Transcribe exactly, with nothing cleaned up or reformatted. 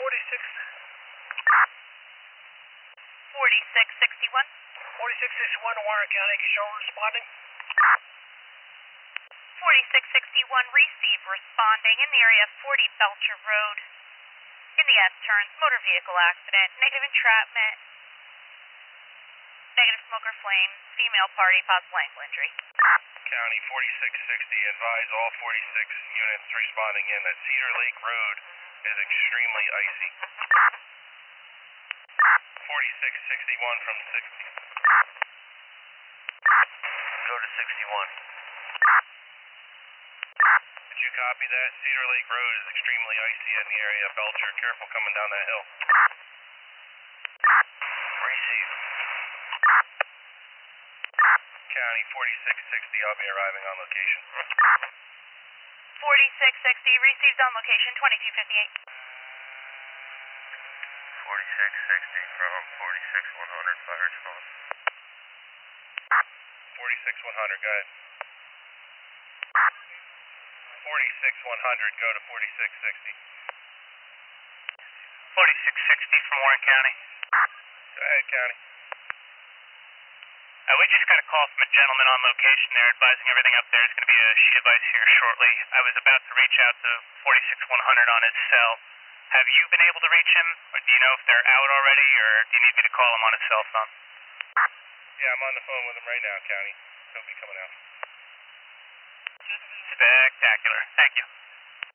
forty-six. forty-six sixty-one. forty-six sixty-one to Warren County, Kishore responding. forty-six sixty-one, receive responding in the area of forty Belcher Road. In the S-turns, motor vehicle accident, negative entrapment, negative smoker flame, female party, possible ankle injury. County forty-six sixty, advise all forty-six units responding in that Cedar Lake Road is extremely icy. forty-six sixty-one from sixty. Go to sixty-one. Did you copy that? Cedar Lake Road is extremely icy in the area of Belcher. Careful coming down that hill. Receive. County forty-six sixty, I'll be arriving on location. forty-six sixty, received on location, twenty-two fifty-eight. forty-six sixty from forty-six one hundred, fire response. forty-six one hundred, go ahead. forty-six one hundred, go to forty-six sixty. forty-six sixty from Warren County. Go ahead, County. Uh, we just got a call from a gentleman on location there advising everything up there is going to be a sheet of ice here shortly. I was about to reach out to forty-six one hundred on his cell. Have you been able to reach him? Or do you know if they're out already, or do you need me to call him on his cell phone? Yeah, I'm on the phone with him right now, County. He'll be coming out. Spectacular. Thank you.